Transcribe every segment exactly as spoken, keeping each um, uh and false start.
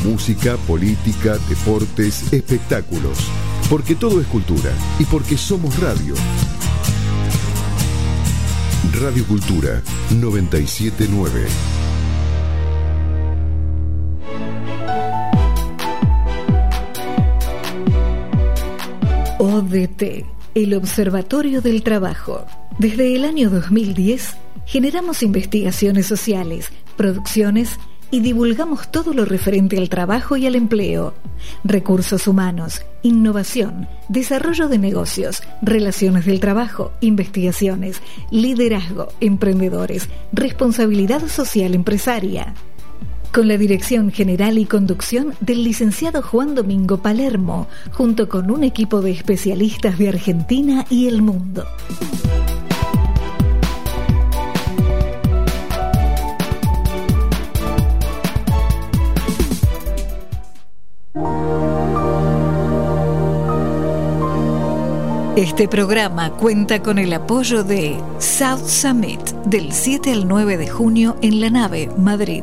música, política, deportes, espectáculos. Porque todo es cultura y porque somos radio. Radio Cultura noventa y siete punto nueve. O D T, el Observatorio del Trabajo. Desde el año dos mil diez generamos investigaciones sociales, producciones y divulgamos todo lo referente al trabajo y al empleo, recursos humanos, innovación, desarrollo de negocios, relaciones del trabajo, investigaciones, liderazgo, emprendedores, responsabilidad social empresaria. Con la dirección general y conducción del licenciado Juan Domingo Palermo, junto con un equipo de especialistas de Argentina y el mundo. Este programa cuenta con el apoyo de South Summit del siete al nueve de junio en La Nave, Madrid.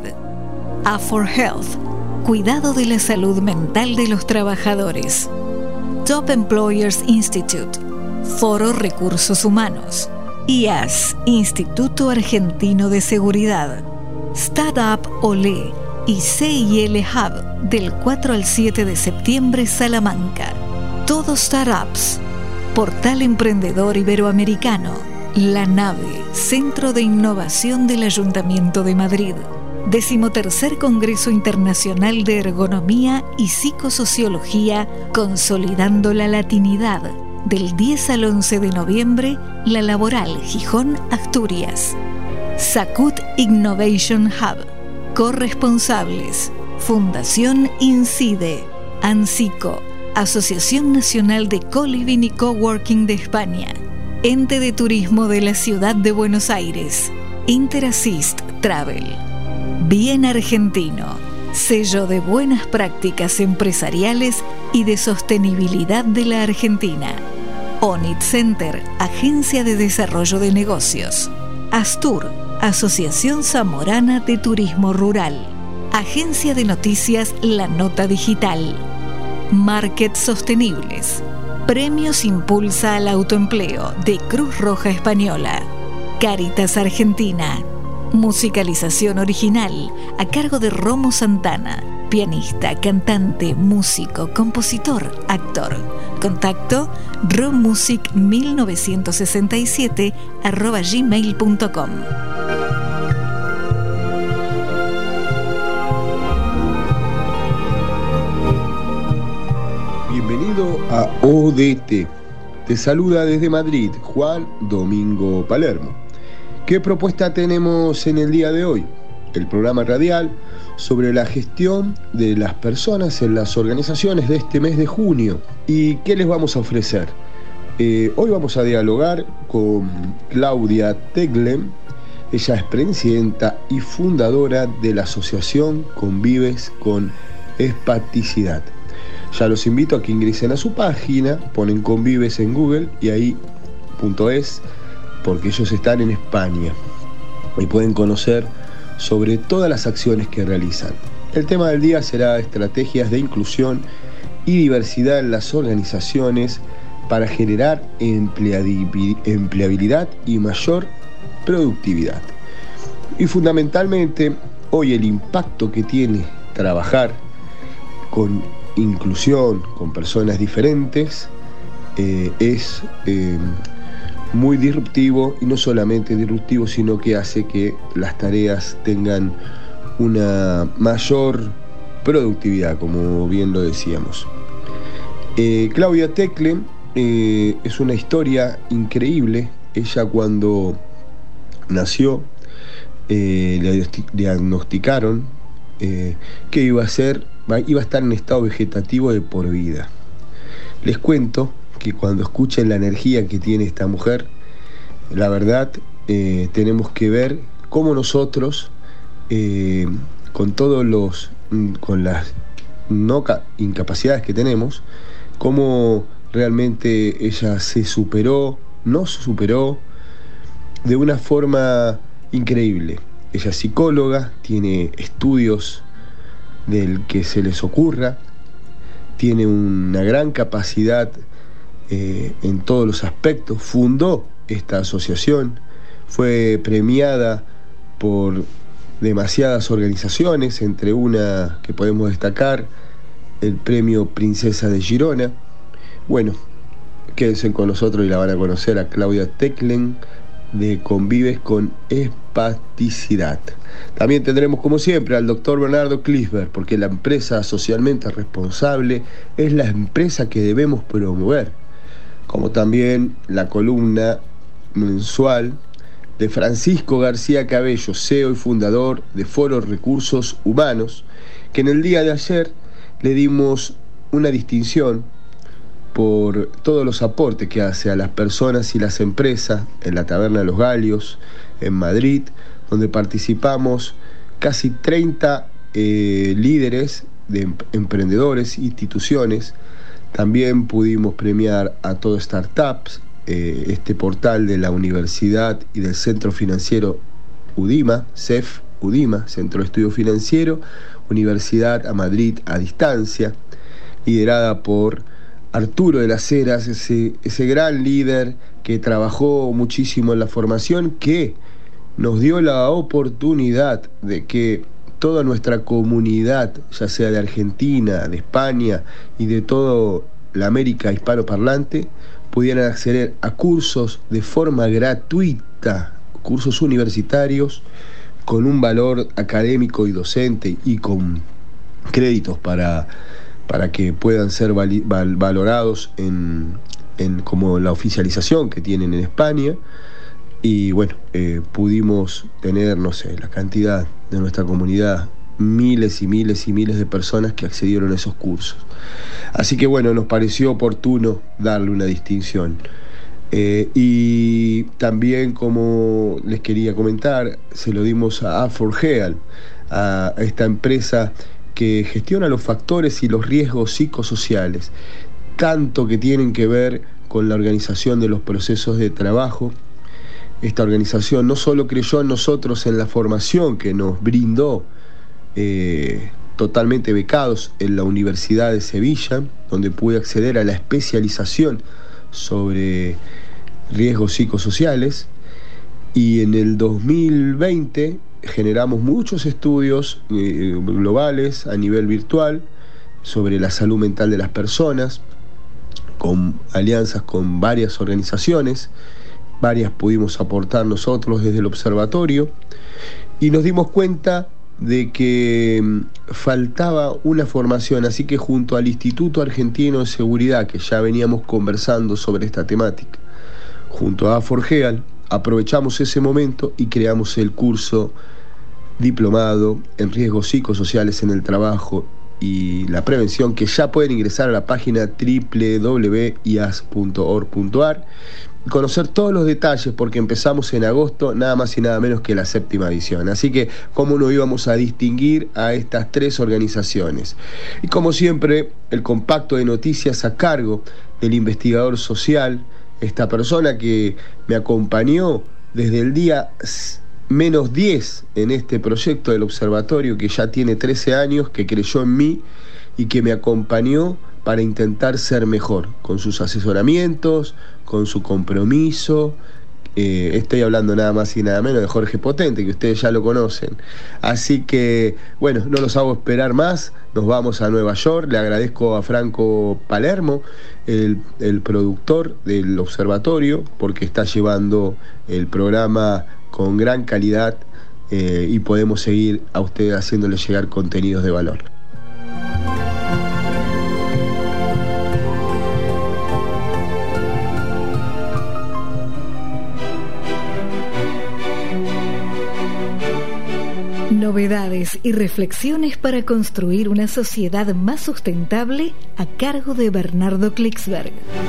A for Health, cuidado de la salud mental de los trabajadores. Top Employers Institute, Foro Recursos Humanos. I A S, Instituto Argentino de Seguridad. Startup Olé y C I L Hub del cuatro al siete de septiembre, Salamanca. Todo Startups. Portal Emprendedor Iberoamericano. La Nave, Centro de Innovación del Ayuntamiento de Madrid. Decimotercer Congreso Internacional de Ergonomía y Psicosociología, Consolidando la Latinidad, del diez al once de noviembre, La Laboral, Gijón, Asturias. Sacut Innovation Hub. Corresponsables: Fundación Incide, ANSICO, Asociación Nacional de Co-Living y Coworking de España, Ente de Turismo de la Ciudad de Buenos Aires, Interassist Travel. Bien Argentino, sello de buenas prácticas empresariales y de sostenibilidad de la Argentina. Onit Center, Agencia de Desarrollo de Negocios. Astur, Asociación Zamorana de Turismo Rural. Agencia de Noticias La Nota Digital. Market Sostenibles. Premios Impulsa al Autoempleo de Cruz Roja Española. Cáritas Argentina. Musicalización original a cargo de Romo Santana, pianista, cantante, músico, compositor, actor. Contacto romusic mil novecientos sesenta y siete arroba gmail punto com. Bienvenido a O D T. Te saluda desde Madrid Juan Domingo Palermo. ¿Qué propuesta tenemos en el día de hoy? El programa radial sobre la gestión de las personas en las organizaciones de este mes de junio. ¿Y qué les vamos a ofrecer? Eh, hoy vamos a dialogar con Claudia Teklem. Ella es presidenta y fundadora de la asociación Convives con Espaticidad. Ya los invito a que ingresen a su página, ponen Convives en Google y ahí .es, porque ellos están en España y pueden conocer sobre todas las acciones que realizan. El tema del día será estrategias de inclusión y diversidad en las organizaciones para generar empleabilidad y mayor productividad. Y fundamentalmente, hoy el impacto que tiene trabajar con inclusión, con personas diferentes, eh, es eh, muy disruptivo, y no solamente disruptivo, sino que hace que las tareas tengan una mayor productividad, como bien lo decíamos. Eh, Claudia Teklem eh, es una historia increíble. Ella, cuando nació, eh, le diagnosticaron eh, que iba a ser, iba a estar en estado vegetativo de por vida. Les cuento que cuando escuchen la energía que tiene esta mujer, la verdad, eh, tenemos que ver cómo nosotros, eh, con todos los, con las no incapacidades que tenemos, cómo realmente ella se superó, nos superó de una forma increíble. Ella es psicóloga, tiene estudios del que se les ocurra. Tiene una gran capacidad eh, en todos los aspectos. Fundó esta asociación, fue premiada por demasiadas organizaciones, entre una que podemos destacar, el premio Princesa de Girona. Bueno, quédense con nosotros y la van a conocer a Claudia Teclen, de Convives con Espasticidad. También tendremos, como siempre, al doctor Bernardo Klinsberg, porque la empresa socialmente responsable es la empresa que debemos promover, como también la columna mensual de Francisco García Cabello, C E O y fundador de Foro Recursos Humanos, que en el día de ayer le dimos una distinción por todos los aportes que hace a las personas y las empresas en la Taberna de los Galios, en Madrid, donde participamos casi treinta eh, líderes de em- emprendedores, instituciones. También pudimos premiar a Todo Startups, eh, este portal de la Universidad y del Centro Financiero UDIMA, C E F UDIMA, Centro de Estudio Financiero, Universidad a Madrid a distancia, liderada por Arturo de las Heras, ese, ese gran líder que trabajó muchísimo en la formación, que nos dio la oportunidad de que toda nuestra comunidad, ya sea de Argentina, de España y de toda la América hispanoparlante, pudieran acceder a cursos de forma gratuita, cursos universitarios con un valor académico y docente y con créditos para... para que puedan ser val, val, valorados en, en como la oficialización que tienen en España. Y bueno, eh, pudimos tener, no sé, la cantidad de nuestra comunidad, miles y miles y miles de personas que accedieron a esos cursos. Así que bueno, nos pareció oportuno darle una distinción. Eh, y también, como les quería comentar, se lo dimos a Aforgeal, a esta empresa que gestiona los factores y los riesgos psicosociales, tanto que tienen que ver con la organización de los procesos de trabajo. Esta organización no solo creyó en nosotros en la formación que nos brindó, eh, totalmente becados en la Universidad de Sevilla, donde pude acceder a la especialización sobre riesgos psicosociales, y en el dos mil veinte generamos muchos estudios eh, globales a nivel virtual sobre la salud mental de las personas, con alianzas con varias organizaciones. Varias pudimos aportar nosotros desde el observatorio, y nos dimos cuenta de que faltaba una formación, así que junto al Instituto Argentino de Seguridad, que ya veníamos conversando sobre esta temática, junto a Aforgeal, aprovechamos ese momento y creamos el curso diplomado en riesgos psicosociales en el trabajo y la prevención, que ya pueden ingresar a la página doble u doble u doble u punto i a s punto org punto a r y conocer todos los detalles, porque empezamos en agosto, nada más y nada menos que la séptima edición. Así que, ¿cómo no íbamos a distinguir a estas tres organizaciones? Y como siempre, el compacto de noticias a cargo del investigador social, esta persona que me acompañó desde el día menos diez en este proyecto del observatorio, que ya tiene trece años, que creyó en mí y que me acompañó para intentar ser mejor, con sus asesoramientos, con su compromiso. Eh, estoy hablando nada más y nada menos de Jorge Potente, que ustedes ya lo conocen. Así que, bueno, no los hago esperar más, nos vamos a Nueva York. Le agradezco a Franco Palermo, el, el productor del observatorio, porque está llevando el programa con gran calidad, eh, y podemos seguir a ustedes haciéndole llegar contenidos de valor. Novedades y reflexiones para construir una sociedad más sustentable, a cargo de Bernardo Klinsberg.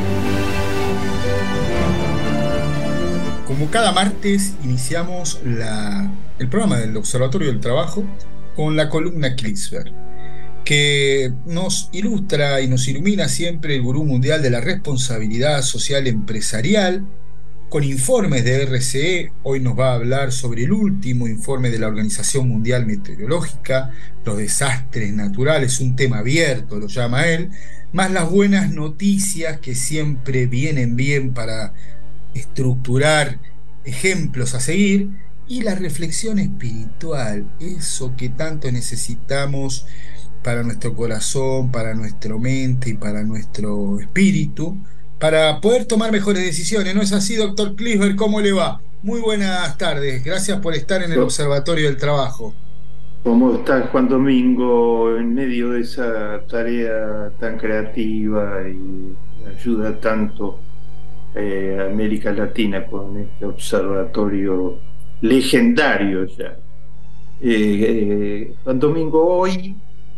Como cada martes, iniciamos la, el programa del Observatorio del Trabajo con la columna Klinsberg, que nos ilustra y nos ilumina siempre el gurú mundial de la responsabilidad social empresarial, con informes de R C E. Hoy nos va a hablar sobre el último informe de la Organización Mundial Meteorológica, los desastres naturales, un tema abierto, lo llama él, más las buenas noticias que siempre vienen bien para estructurar ejemplos a seguir, y la reflexión espiritual, eso que tanto necesitamos para nuestro corazón, para nuestra mente y para nuestro espíritu, para poder tomar mejores decisiones. ¿No es así, doctor Clisber? ¿Cómo le va? Muy buenas tardes, gracias por estar en el Observatorio del Trabajo. ¿Cómo estás, Juan Domingo, en medio de esa tarea tan creativa y ayuda tanto eh, a América Latina con este observatorio legendario ya? Eh, eh, Juan Domingo, hoy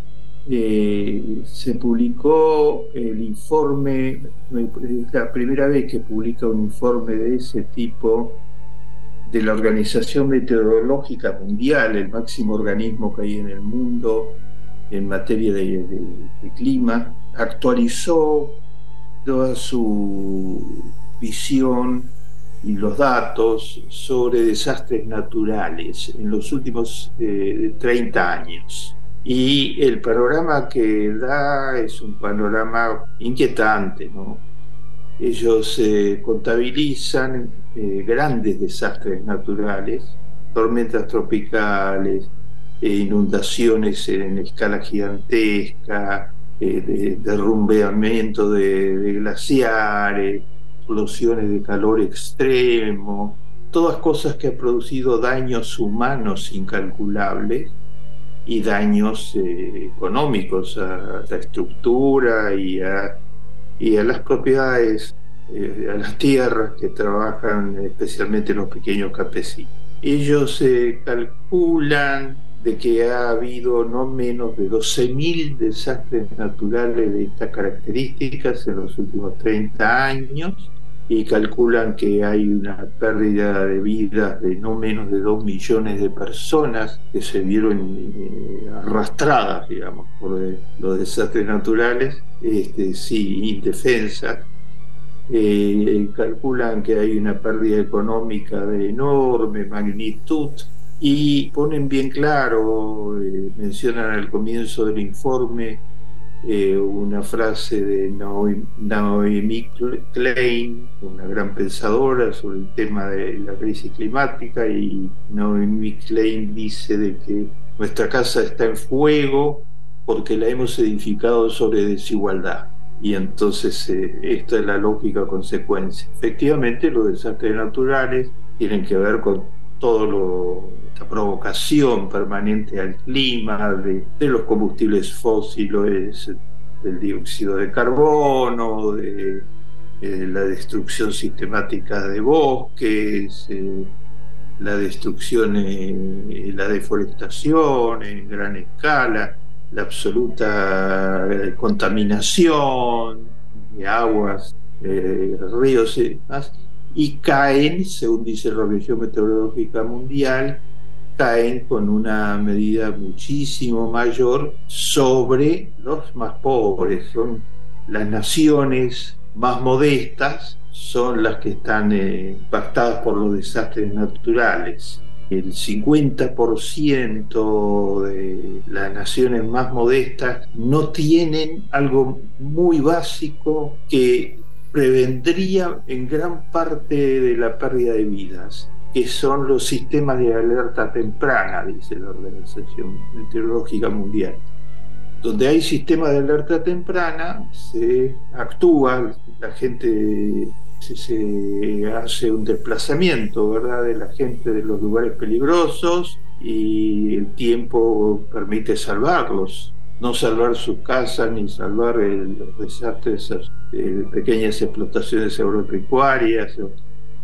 eh, se publicó el informe, es la primera vez que publica un informe de ese tipo de la Organización Meteorológica Mundial, el máximo organismo que hay en el mundo en materia de, de, de clima. Actualizó toda su visión y los datos sobre desastres naturales en los últimos eh, treinta años. Y el panorama que da es un panorama inquietante, ¿no? Ellos eh, contabilizan eh, grandes desastres naturales, tormentas tropicales, eh, inundaciones en escala gigantesca, eh, de, derrumbeamiento de, de glaciares, explosiones de calor extremo, todas cosas que han producido daños humanos incalculables y daños eh, económicos a la estructura y a y a las propiedades, eh, a las tierras que trabajan especialmente los pequeños campesinos. Ellos eh, calculan de que ha habido no menos de doce mil desastres naturales de estas características en los últimos treinta años, y calculan que hay una pérdida de vidas de no menos de dos millones de personas que se vieron eh, arrastradas, digamos, por eh, los desastres naturales, este, sí, indefensas. Eh, calculan que hay una pérdida económica de enorme magnitud, y ponen bien claro, eh, mencionan al comienzo del informe Eh, una frase de Naomi Klein, una gran pensadora sobre el tema de la crisis climática, y Naomi Klein dice de que nuestra casa está en fuego porque la hemos edificado sobre desigualdad. Y entonces eh, esta es la lógica consecuencia. Efectivamente, los desastres naturales tienen que ver con todo lo, la provocación permanente al clima de, de los combustibles fósiles, del dióxido de carbono, de, de la destrucción sistemática de bosques, eh, la destrucción y la deforestación en gran escala, la absoluta contaminación de aguas, eh, ríos y demás. Y caen, según dice la Organización Meteorológica Mundial, caen con una medida muchísimo mayor sobre los más pobres. Son las naciones más modestas, son las que están eh, impactadas por los desastres naturales. El cincuenta por ciento de las naciones más modestas no tienen algo muy básico que prevendría en gran parte de la pérdida de vidas, que son los sistemas de alerta temprana, dice la Organización Meteorológica Mundial. Donde hay sistemas de alerta temprana, se actúa, la gente se, se hace un desplazamiento, ¿verdad?, de la gente de los lugares peligrosos, y el tiempo permite salvarlos. No salvar sus casas ni salvar el, los desastres de pequeñas explotaciones agropecuarias o,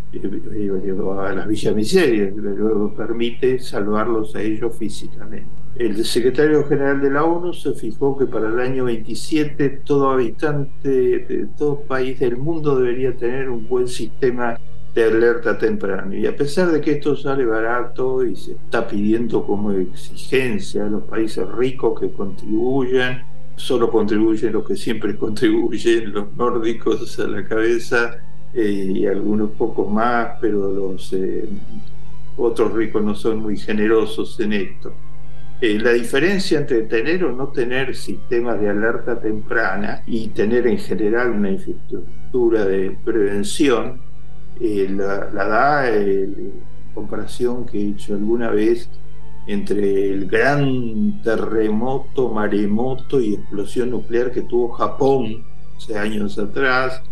o a las villamiserias, luego permite salvarlos a ellos físicamente. El secretario general de la ONU se fijó que para el año veintisiete todo habitante de todo país del mundo debería tener un buen sistema de alerta temprana, y a pesar de que esto sale barato y se está pidiendo como exigencia a los países ricos que contribuyan, solo contribuyen los que siempre contribuyen, los nórdicos a la cabeza, eh, y algunos pocos más, pero los eh, otros ricos no son muy generosos en esto. Eh, la diferencia entre tener o no tener sistemas de alerta temprana y tener en general una infraestructura de prevención eh, la, la da eh, la comparación que he hecho alguna vez entre el gran terremoto, maremoto y explosión nuclear que tuvo Japón hace años atrás,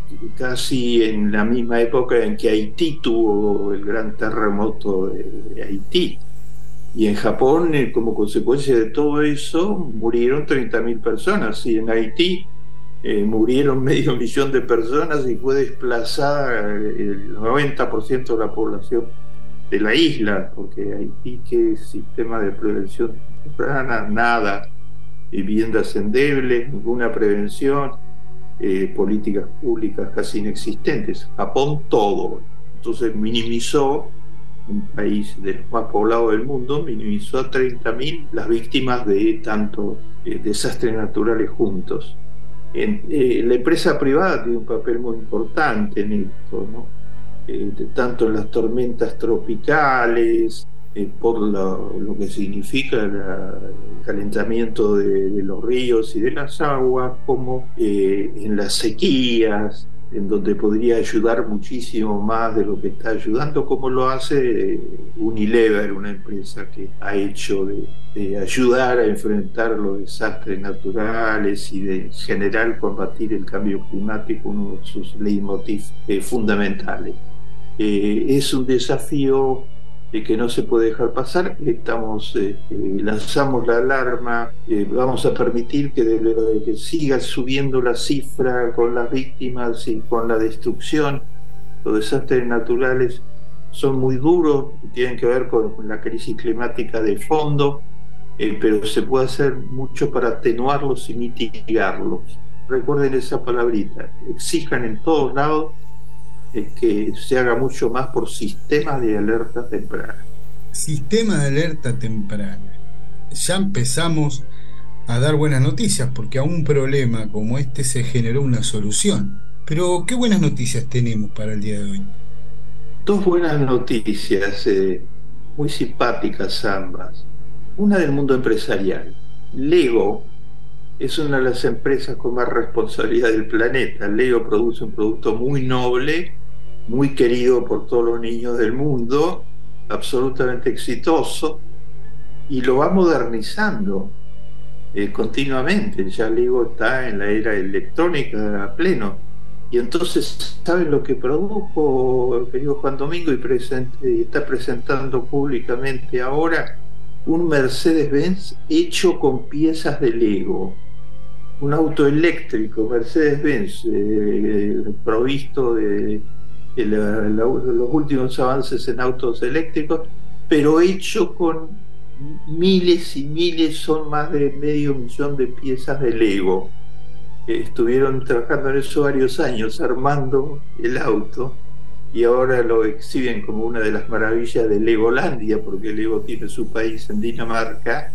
casi en la misma época en que Haití tuvo el gran terremoto de Haití. Y en Japón, como consecuencia de todo eso, murieron treinta mil personas. Y en Haití eh, murieron medio millón de personas y fue desplazada el noventa por ciento de la población de la isla, porque Haití, que es sistema de prevención temprana, nada, viviendas endebles, ninguna prevención, eh, políticas públicas casi inexistentes. Japón todo. Entonces minimizó, un país de los más poblados del mundo, minimizó a treinta mil las víctimas de tantos eh, desastres naturales juntos. En, eh, la empresa privada tiene un papel muy importante en esto, ¿no? Eh, de, tanto en las tormentas tropicales, eh, por lo, lo que significa la, el calentamiento de, de los ríos y de las aguas, como eh, en las sequías, en donde podría ayudar muchísimo más de lo que está ayudando, como lo hace Unilever, una empresa que ha hecho de, de ayudar a enfrentar los desastres naturales y de en general combatir el cambio climático, uno de sus leitmotiv eh, fundamentales. Eh, es un desafío eh, que no se puede dejar pasar. Estamos, eh, eh, lanzamos la alarma, eh, vamos a permitir que, de, de, que siga subiendo la cifra con las víctimas y con la destrucción. Los desastres naturales son muy duros, tienen que ver con la crisis climática de fondo, eh, pero se puede hacer mucho para atenuarlos y mitigarlos. Recuerden esa palabrita, exijan en todos lados eh, que se haga mucho más por sistemas de alerta temprana. Sistema de alerta temprana. Ya empezamos a dar buenas noticias, porque a un problema como este se generó una solución. Pero, ¿qué buenas noticias tenemos para el día de hoy? Dos buenas noticias, eh, muy simpáticas ambas. Una del mundo empresarial. Lego es una de las empresas con más responsabilidad del planeta. Lego produce un producto muy noble, muy querido por todos los niños del mundo, absolutamente exitoso, y lo va modernizando eh, continuamente. Ya Lego está en la era electrónica a pleno. Y entonces, ¿saben lo que produjo, querido Juan Domingo, y, presente, y está presentando públicamente ahora? Un Mercedes-Benz hecho con piezas de Lego. Un auto eléctrico, Mercedes-Benz, eh, provisto de, de la, la, los últimos avances en autos eléctricos, pero hecho con miles y miles, son más de medio millón de piezas de Lego. Estuvieron trabajando en eso varios años, armando el auto, y ahora lo exhiben como una de las maravillas de Legolandia, porque Lego tiene su país en Dinamarca,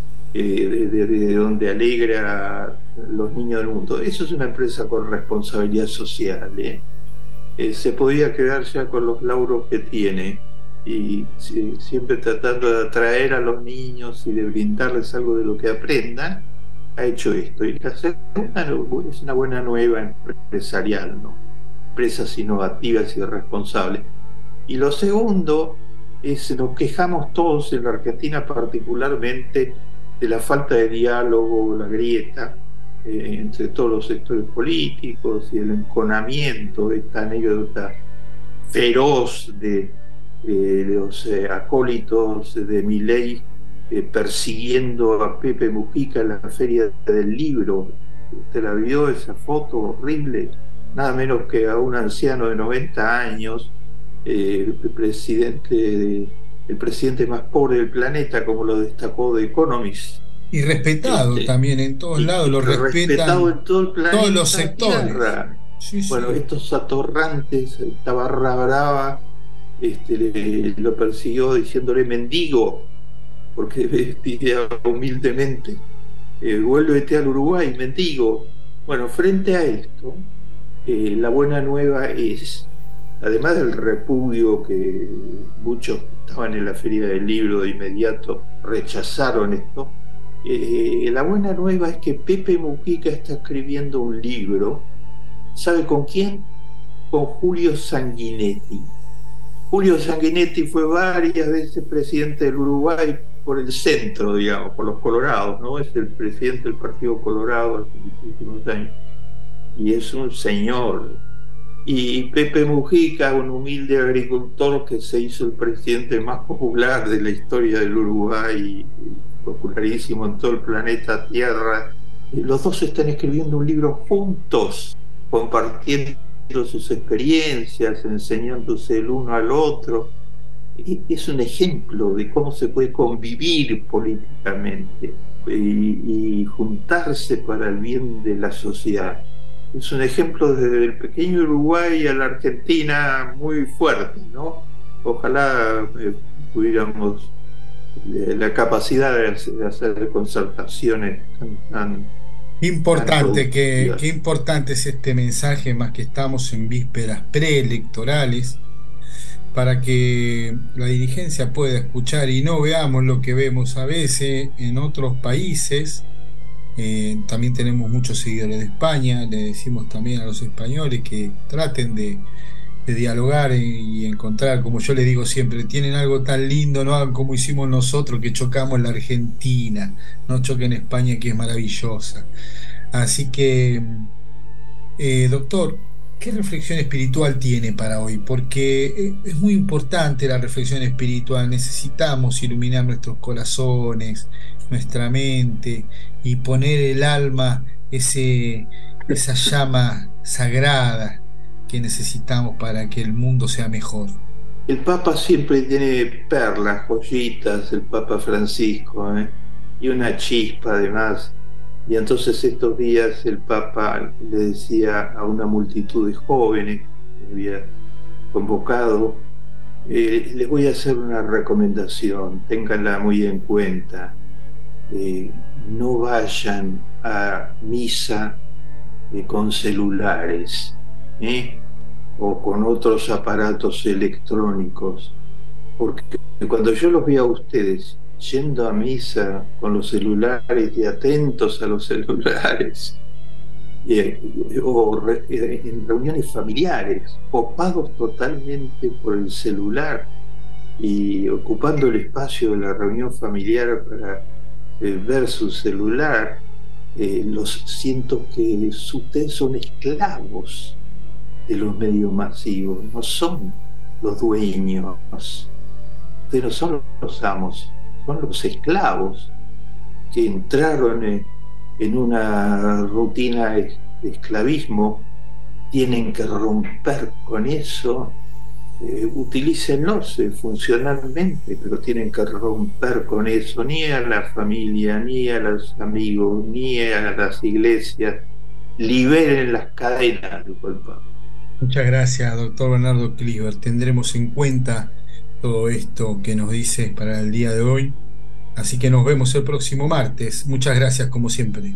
eh, de, de, de donde alegra a los niños del mundo. Eso es una empresa con responsabilidad social, ¿eh? Eh, se podía quedar ya con los lauros que tiene, y sí, siempre tratando de atraer a los niños y de brindarles algo de lo que aprendan. Ha hecho esto. Y la segunda es una buena nueva empresarial, ¿no? Empresas innovativas y responsables. Y lo segundo es, nos quejamos todos en la Argentina particularmente de la falta de diálogo, la grieta eh, entre todos los sectores políticos y el enconamiento, esta anécdota feroz de, eh, de los eh, acólitos de Milei Eh, persiguiendo a Pepe Mujica en la Feria del Libro. ¿Usted la vio, esa foto horrible? Nada menos que a un anciano de noventa años, eh, el, presidente de, el presidente más pobre del planeta, como lo destacó The Economist. Y respetado este, también en todos lados, lo respetan respetado en todo el planeta, todos los sectores. Sí, sí. Bueno, estos atorrantes, esta barra brava, este, le, lo persiguió diciéndole mendigo, porque vestía humildemente, eh, vuélvete al Uruguay, mendigo. Bueno, frente a esto, Eh, la buena nueva es, además del repudio que muchos que estaban en la Feria del Libro de inmediato rechazaron esto, eh, la buena nueva es que Pepe Mujica está escribiendo un libro. ¿Sabe con quién? Con Julio Sanguinetti. Julio Sanguinetti fue varias veces presidente del Uruguay por el centro, digamos, por los colorados, ¿no? Es el presidente del Partido Colorado hace muchísimos años. Y es un señor. Y Pepe Mujica, un humilde agricultor que se hizo el presidente más popular de la historia del Uruguay, popularísimo en todo el planeta Tierra. Y los dos están escribiendo un libro juntos, compartiendo sus experiencias, enseñándose el uno al otro. Y es un ejemplo de cómo se puede convivir políticamente y, y juntarse para el bien de la sociedad. Es un ejemplo desde el pequeño Uruguay a la Argentina muy fuerte, ¿no? Ojalá eh, tuviéramos eh, la capacidad de hacer, de hacer concertaciones tan, tan importante, que, qué importante es este mensaje, más que estamos en vísperas preelectorales, para que la dirigencia pueda escuchar y no veamos lo que vemos a veces en otros países. Eh, también tenemos muchos seguidores de España, le decimos también a los españoles que traten de, de dialogar y encontrar, como yo les digo siempre, tienen algo tan lindo, no hagan como hicimos nosotros que chocamos en la Argentina, no choquen en España, que es maravillosa. Así que, eh, doctor, ¿qué reflexión espiritual tiene para hoy? Porque es muy importante la reflexión espiritual, necesitamos iluminar nuestros corazones, nuestra mente, y poner el alma, ese, esa llama sagrada que necesitamos para que el mundo sea mejor. El Papa siempre tiene perlas, joyitas, el Papa Francisco, ¿eh? Y una chispa además. Y entonces estos días el Papa le decía a una multitud de jóvenes que había convocado, eh, les voy a hacer una recomendación, ténganla muy en cuenta. Eh, no vayan a misa eh, con celulares ¿eh? o con otros aparatos electrónicos, porque cuando yo los vi a ustedes yendo a misa con los celulares y atentos a los celulares, eh, o re, eh, en reuniones familiares, copados totalmente por el celular y ocupando el espacio de la reunión familiar para eh, ver su celular, eh, los siento que ustedes son esclavos de los medios masivos, no son los dueños, ustedes no son los amos, son los esclavos que entraron en, en una rutina de esclavismo, tienen que romper con eso. Eh, utilícenlos eh, funcionalmente, pero tienen que romper con eso, ni a la familia, ni a los amigos, ni a las iglesias. Liberen las cadenas del Papa. Muchas gracias, doctor Bernardo Kliber. Tendremos en cuenta todo esto que nos dice para el día de hoy. Así que nos vemos el próximo martes. Muchas gracias, como siempre.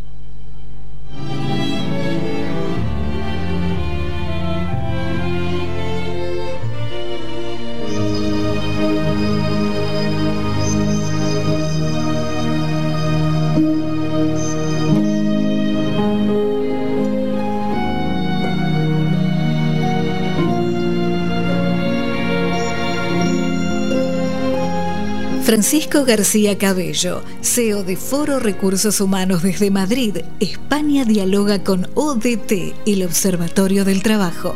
Francisco García Cabello, C E O de Foro Recursos Humanos desde Madrid, España, dialoga con O D T, el Observatorio del Trabajo.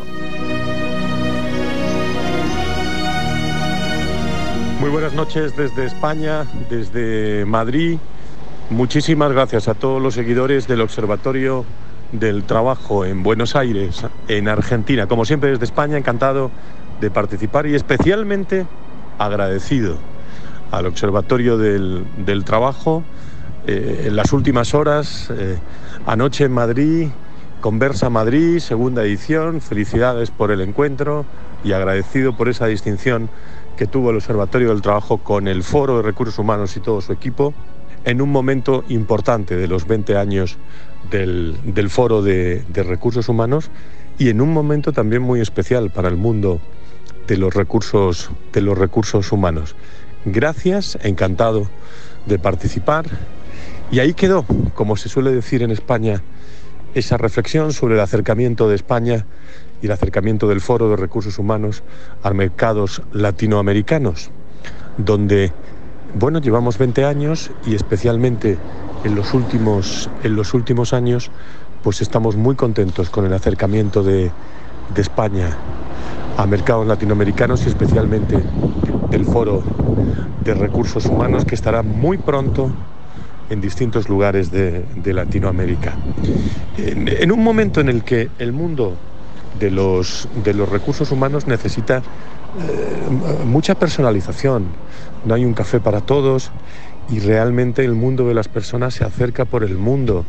Muy buenas noches desde España, desde Madrid. Muchísimas gracias a todos los seguidores del Observatorio del Trabajo en Buenos Aires, en Argentina. Como siempre desde España, encantado de participar y especialmente agradecido al Observatorio del, del Trabajo. Eh, en las últimas horas, eh, anoche en Madrid, Conversa Madrid, segunda edición. Felicidades por el encuentro y agradecido por esa distinción que tuvo el Observatorio del Trabajo con el Foro de Recursos Humanos y todo su equipo en un momento importante de los veinte años del, del Foro de, de Recursos Humanos y en un momento también muy especial para el mundo de los recursos, de los recursos humanos. Gracias, encantado de participar. Y ahí quedó, como se suele decir en España, esa reflexión sobre el acercamiento de España y el acercamiento del Foro de Recursos Humanos a mercados latinoamericanos, donde, bueno, llevamos veinte años y especialmente en los últimos, en los últimos años, pues estamos muy contentos con el acercamiento de, de España a mercados latinoamericanos y especialmente del Foro de Recursos Humanos, que estará muy pronto en distintos lugares de, de Latinoamérica. En, en un momento en el que el mundo de los, de los recursos humanos necesita eh, mucha personalización. No hay un café para todos y realmente el mundo de las personas se acerca por el mundo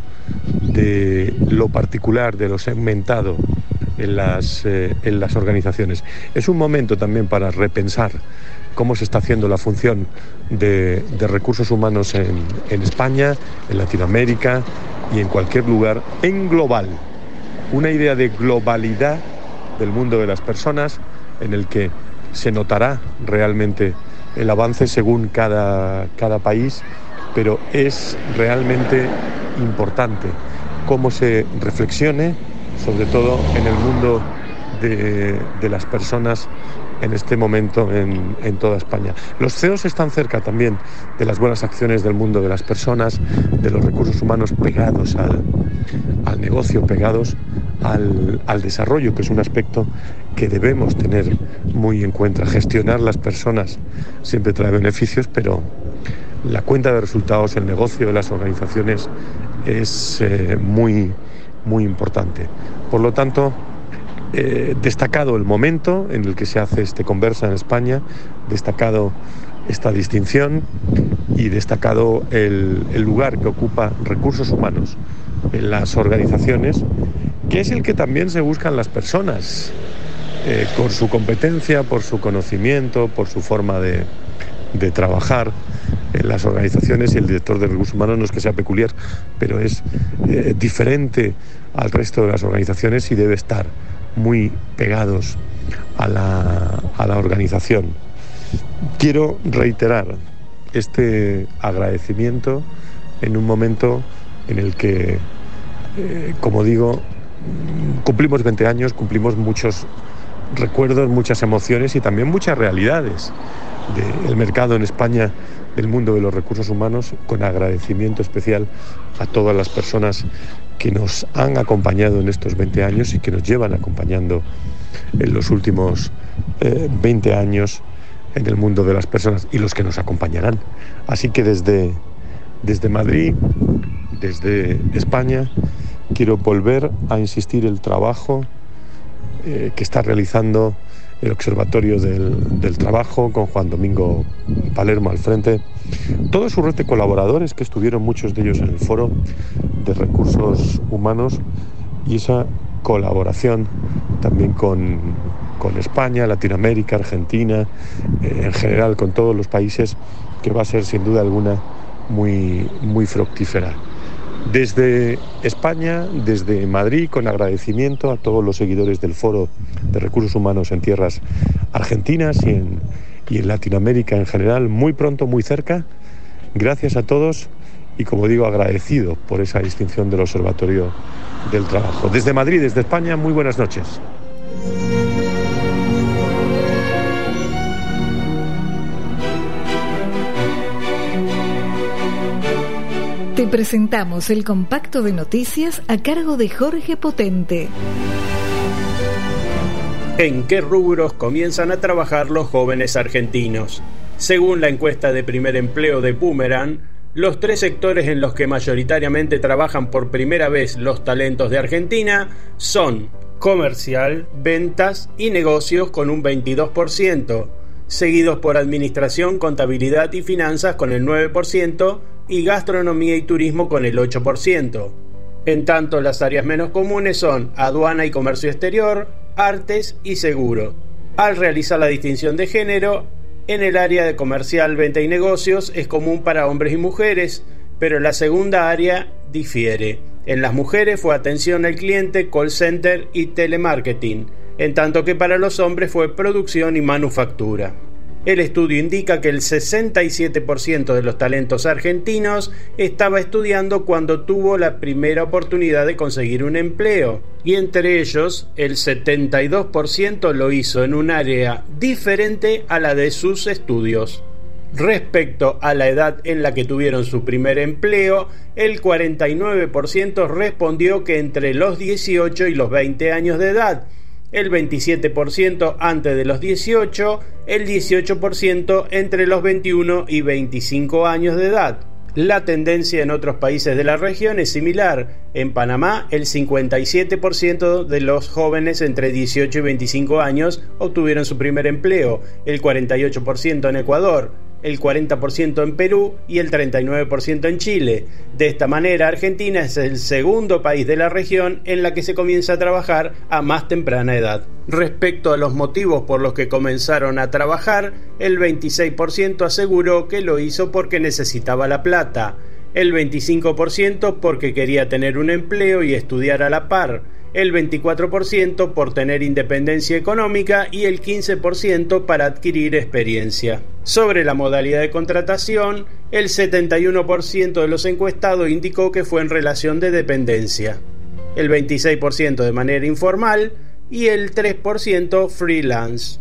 de lo particular, de lo segmentado en las, eh, en las organizaciones. Es un momento también para repensar cómo se está haciendo la función de, de recursos humanos en, en España, en Latinoamérica y en cualquier lugar en global. Una idea de globalidad del mundo de las personas en el que se notará realmente el avance según cada, cada país, pero es realmente importante cómo se reflexione, sobre todo en el mundo de, de las personas en este momento en, en toda España. Los C E Os están cerca también de las buenas acciones del mundo de las personas, de los recursos humanos pegados al, al negocio, pegados al, al desarrollo, que es un aspecto que debemos tener muy en cuenta. Gestionar las personas siempre trae beneficios, pero la cuenta de resultados, el negocio de las organizaciones es eh, muy, muy importante. Por lo tanto, Eh, destacado el momento en el que se hace este Conversa en España, destacado esta distinción y destacado el, el lugar que ocupa recursos humanos en las organizaciones, que es el que también se buscan las personas, eh, por su competencia, por su conocimiento, por su forma de, de trabajar en las organizaciones. Y el director de recursos humanos no es que sea peculiar, pero es eh, diferente al resto de las organizaciones y debe estar muy pegados a la, a la organización. Quiero reiterar este agradecimiento en un momento en el que, eh, como digo, cumplimos veinte años, cumplimos muchos recuerdos, muchas emociones y también muchas realidades del mercado en España, del mundo de los recursos humanos, con agradecimiento especial a todas las personas que nos han acompañado en estos veinte años y que nos llevan acompañando en los últimos eh, veinte años en el mundo de las personas y los que nos acompañarán. Así que desde, desde Madrid, desde España, quiero volver a insistir el trabajo eh, que está realizando el Observatorio del, del Trabajo, con Juan Domingo Palermo al frente, toda su red de colaboradores, que estuvieron muchos de ellos en el Foro de Recursos Humanos, y esa colaboración también con, con España, Latinoamérica, Argentina, eh, en general con todos los países, que va a ser sin duda alguna muy, muy fructífera. Desde España, desde Madrid, con agradecimiento a todos los seguidores del Foro de Recursos Humanos en tierras argentinas y en, y en Latinoamérica en general, muy pronto, muy cerca. Gracias a todos y, como digo, agradecido por esa distinción del Observatorio del Trabajo. Desde Madrid, desde España, muy buenas noches. Te presentamos el compacto de noticias a cargo de Jorge Potente. ¿En qué rubros comienzan a trabajar los jóvenes argentinos? Según la encuesta de primer empleo de Boomerang, los tres sectores en los que mayoritariamente trabajan por primera vez los talentos de Argentina son comercial, ventas y negocios con un veintidós por ciento, seguidos por administración, contabilidad y finanzas con el nueve por ciento y gastronomía y turismo con el ocho por ciento. En tanto, las áreas menos comunes son aduana y comercio exterior, artes y seguro. Al realizar la distinción de género, en el área de comercial, venta y negocios es común para hombres y mujeres, pero la segunda área difiere. En las mujeres fue atención al cliente, call center y telemarketing, en tanto que para los hombres fue producción y manufactura. El estudio indica que el sesenta y siete por ciento de los talentos argentinos estaba estudiando cuando tuvo la primera oportunidad de conseguir un empleo, y entre ellos el setenta y dos por ciento lo hizo en un área diferente a la de sus estudios. Respecto a la edad en la que tuvieron su primer empleo, el cuarenta y nueve por ciento respondió que entre los dieciocho y los veinte años de edad, el veintisiete por ciento antes de los dieciocho, el dieciocho por ciento entre los veintiuno y veinticinco años de edad. La tendencia en otros países de la región es similar. En Panamá, el cincuenta y siete por ciento de los jóvenes entre dieciocho y veinticinco años obtuvieron su primer empleo, el cuarenta y ocho por ciento en Ecuador, el cuarenta por ciento en Perú y el treinta y nueve por ciento en Chile. De esta manera, Argentina es el segundo país de la región en la que se comienza a trabajar a más temprana edad. Respecto a los motivos por los que comenzaron a trabajar, el veintiséis por ciento aseguró que lo hizo porque necesitaba la plata, el veinticinco por ciento porque quería tener un empleo y estudiar a la par, el veinticuatro por ciento por tener independencia económica y el quince por ciento para adquirir experiencia. Sobre la modalidad de contratación, el setenta y uno por ciento de los encuestados indicó que fue en relación de dependencia, el veintiséis por ciento de manera informal y el tres por ciento freelance.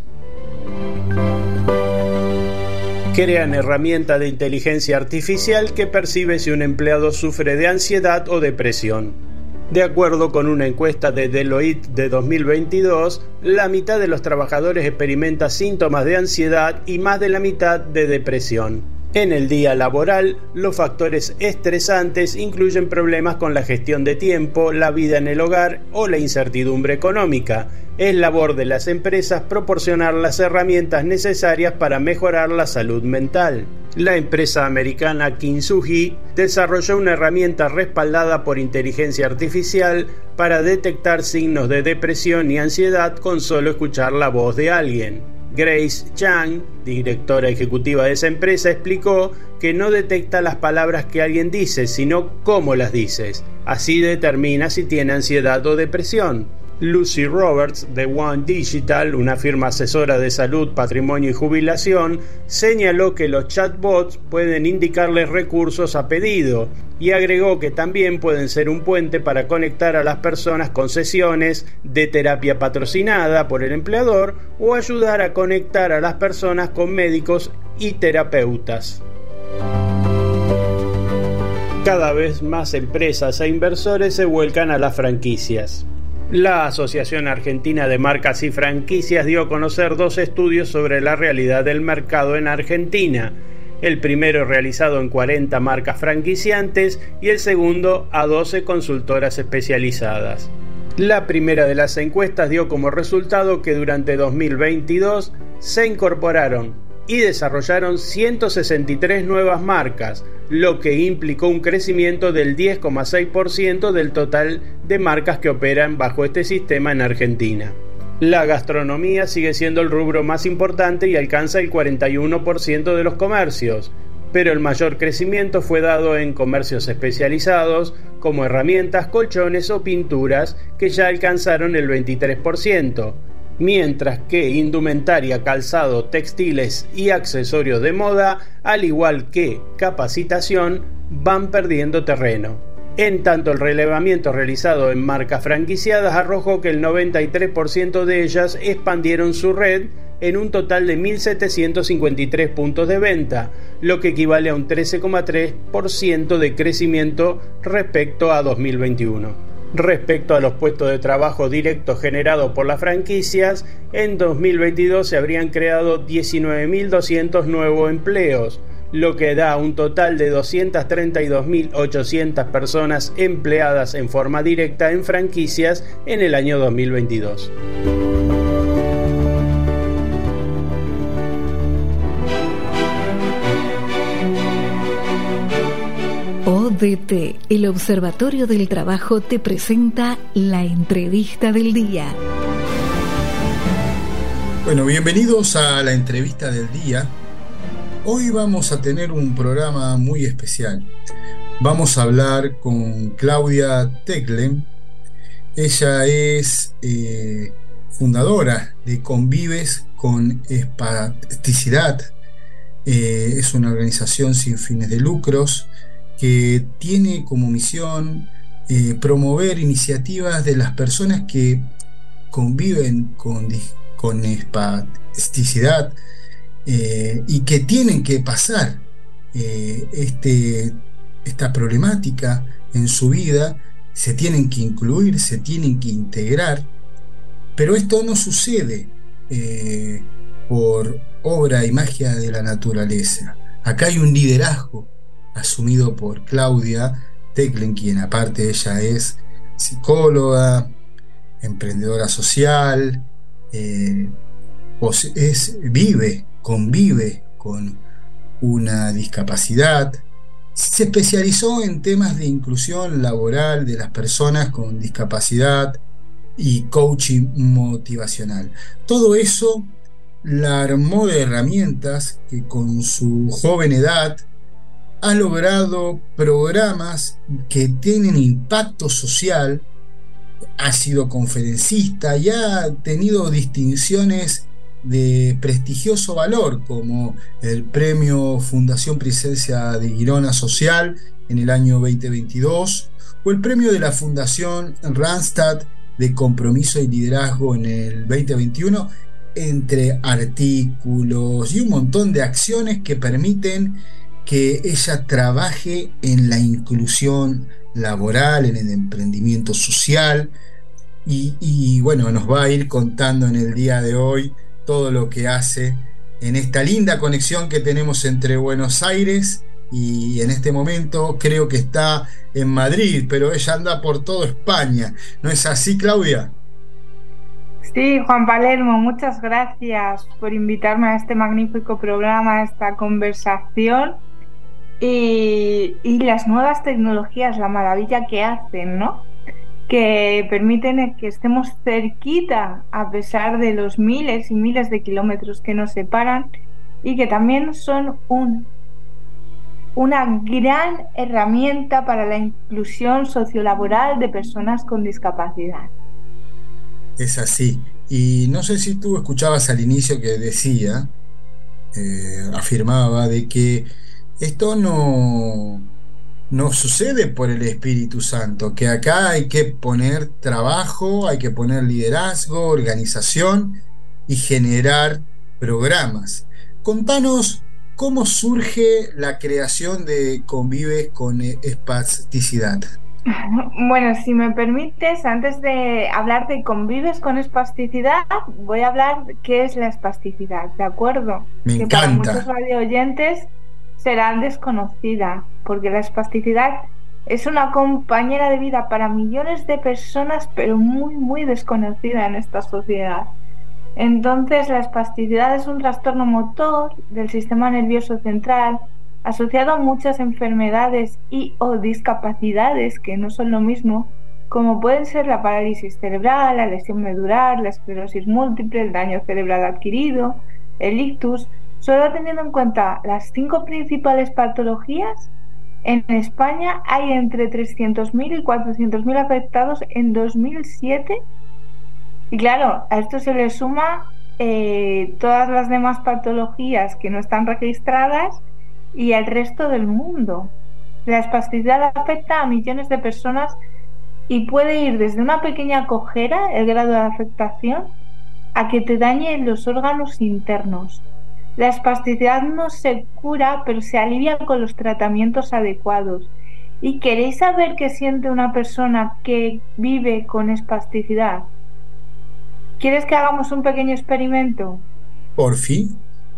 Crean herramienta de inteligencia artificial que percibe si un empleado sufre de ansiedad o depresión. De acuerdo con una encuesta de Deloitte de dos mil veintidós, la mitad de los trabajadores experimenta síntomas de ansiedad y más de la mitad de depresión. En el día laboral, los factores estresantes incluyen problemas con la gestión de tiempo, la vida en el hogar o la incertidumbre económica. Es labor de las empresas proporcionar las herramientas necesarias para mejorar la salud mental. La empresa americana Kintsugi desarrolló una herramienta respaldada por inteligencia artificial para detectar signos de depresión y ansiedad con solo escuchar la voz de alguien. Grace Chang, directora ejecutiva de esa empresa, explicó que no detecta las palabras que alguien dice, sino cómo las dices. Así determina si tiene ansiedad o depresión. Lucy Roberts, de One Digital, una firma asesora de salud, patrimonio y jubilación, señaló que los chatbots pueden indicarles recursos a pedido y agregó que también pueden ser un puente para conectar a las personas con sesiones de terapia patrocinada por el empleador o ayudar a conectar a las personas con médicos y terapeutas. Cada vez más empresas e inversores se vuelcan a las franquicias. La Asociación Argentina de Marcas y Franquicias dio a conocer dos estudios sobre la realidad del mercado en Argentina. El primero realizado en cuarenta marcas franquiciantes y el segundo a doce consultoras especializadas. La primera de las encuestas dio como resultado que durante dos mil veintidós se incorporaron y desarrollaron ciento sesenta y tres nuevas marcas, lo que implicó un crecimiento del diez coma seis por ciento del total de marcas que operan bajo este sistema en Argentina. La gastronomía sigue siendo el rubro más importante y alcanza el cuarenta y uno por ciento de los comercios, pero el mayor crecimiento fue dado en comercios especializados como herramientas, colchones o pinturas, que ya alcanzaron el veintitrés por ciento. Mientras que indumentaria, calzado, textiles y accesorios de moda, al igual que capacitación, van perdiendo terreno. En tanto, el relevamiento realizado en marcas franquiciadas arrojó que el noventa y tres por ciento de ellas expandieron su red en un total de mil setecientos cincuenta y tres puntos de venta, lo que equivale a un trece coma tres por ciento de crecimiento respecto a dos mil veintiuno. Respecto a los puestos de trabajo directos generados por las franquicias, en dos mil veintidós se habrían creado diecinueve mil doscientos nuevos empleos, lo que da un total de doscientas treinta y dos mil ochocientas personas empleadas en forma directa en franquicias en el año dos mil veintidós. O D T, el Observatorio del Trabajo, te presenta la entrevista del día. Bueno, bienvenidos a la entrevista del día. Hoy vamos a tener un programa muy especial, Vamos a hablar con Claudia Tekle. Ella es eh, fundadora de Convives con Espasticidad. Eh, es una organización sin fines de lucros que tiene como misión eh, promover iniciativas de las personas que conviven con, con espasticidad eh, y que tienen que pasar eh, este, esta problemática en su vida. Se tienen que incluir, se tienen que integrar, pero esto no sucede eh, por obra y magia de la naturaleza. Acá hay un liderazgo asumido por Claudia Tekle, quien aparte ella es psicóloga, emprendedora social, eh, es, vive, convive con una discapacidad. Se especializó en temas de inclusión laboral de las personas con discapacidad y coaching motivacional. Todo eso la armó de herramientas que con su joven edad ha logrado programas que tienen impacto social, ha sido conferencista y ha tenido distinciones de prestigioso valor, como el premio Fundación Princesa de Girona Social en el año veinte veintidós o el premio de la Fundación Randstad de Compromiso y Liderazgo en el veinte veintiuno, entre artículos y un montón de acciones que permiten que ella trabaje en la inclusión laboral, en el emprendimiento social y, y bueno, nos va a ir contando en el día de hoy todo lo que hace en esta linda conexión que tenemos entre Buenos Aires y en este momento creo que está en Madrid, pero ella anda por toda España. ¿No es así, Claudia? Sí, Juan Palermo, muchas gracias por invitarme a este magnífico programa, a esta conversación y, y las nuevas tecnologías, la maravilla que hacen, ¿no? Que permiten que estemos cerquita a pesar de los miles y miles de kilómetros que nos separan y que también son un, una gran herramienta para la inclusión sociolaboral de personas con discapacidad. Es así. Y no sé si tú escuchabas al inicio que decía, eh, afirmaba de que esto no... no sucede por el Espíritu Santo, que acá hay que poner trabajo, hay que poner liderazgo, organización y generar programas. Contanos cómo surge la creación de Convives con Espasticidad. Bueno, si me permites, antes de hablar de Convives con Espasticidad, voy a hablar de qué es la espasticidad, ¿de acuerdo? Me que encanta. Para muchos radioyentes serán desconocidas, porque la espasticidad es una compañera de vida para millones de personas, pero muy, muy desconocida en esta sociedad. Entonces, la espasticidad es un trastorno motor del sistema nervioso central, asociado a muchas enfermedades y o discapacidades, que no son lo mismo, como pueden ser la parálisis cerebral, la lesión medular, la esclerosis múltiple, el daño cerebral adquirido, el ictus. Solo teniendo en cuenta las cinco principales patologías, en España hay entre trescientos mil y cuatrocientos mil afectados en dos mil siete. Y claro, a esto se le suma eh, todas las demás patologías que no están registradas y el resto del mundo. La espasticidad afecta a millones de personas y puede ir desde una pequeña cojera, el grado de afectación, a que te dañe los órganos internos. La espasticidad no se cura, pero se alivia con los tratamientos adecuados. ¿Y queréis saber qué siente una persona que vive con espasticidad? ¿Quieres que hagamos un pequeño experimento? Por fin.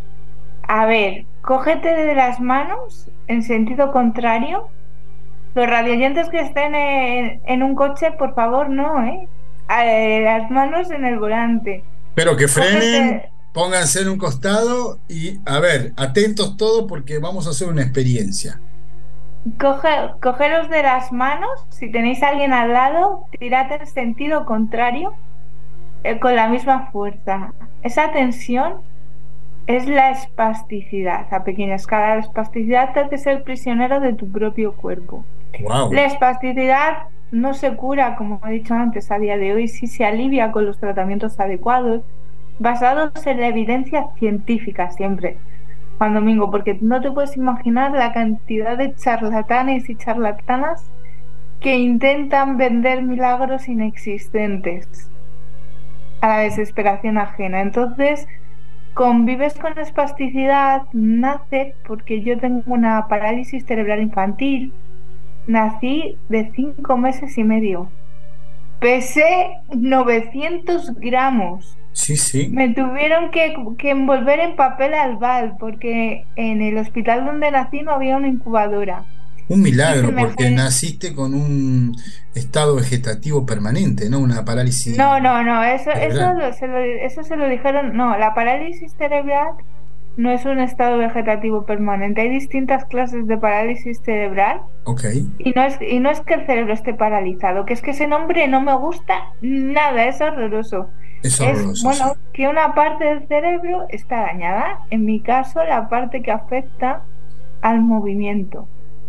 A ver, cógete de las manos en sentido contrario. Los radioyentes que estén en, en un coche, por favor, no, ¿eh? A, las manos en el volante. Pero que frenen. Cógete... Pónganse en un costado y, a ver, atentos todos porque vamos a hacer una experiencia. Coge, cogeros de las manos, si tenéis a alguien al lado, tirad en sentido contrario eh, con la misma fuerza. Esa tensión es la espasticidad. A pequeña escala, la espasticidad te hace ser prisionero de tu propio cuerpo. Wow. La espasticidad no se cura, como he dicho antes, a día de hoy, sí se alivia con los tratamientos adecuados, basados en la evidencia científica siempre, Juan Domingo, porque no te puedes imaginar la cantidad de charlatanes y charlatanas que intentan vender milagros inexistentes a la desesperación ajena. Entonces, convives con espasticidad, nace porque yo tengo una parálisis cerebral infantil. Nací de cinco meses y medio. Pesé novecientos gramos. Sí, sí. Me tuvieron que, que envolver en papel albal porque en el hospital donde nací no había una incubadora. Un milagro, porque fue... naciste con un estado vegetativo permanente, ¿no? Una parálisis. No, no, no, eso, eso, lo, se lo, eso se lo dijeron. No, la parálisis cerebral no es un estado vegetativo permanente. Hay distintas clases de parálisis cerebral. Ok. Y no es, y no es que el cerebro esté paralizado, que es que ese nombre no me gusta nada, es horroroso. Es horroroso. Es, bueno, sí. Que una parte del cerebro está dañada. En mi caso, la parte que afecta al movimiento.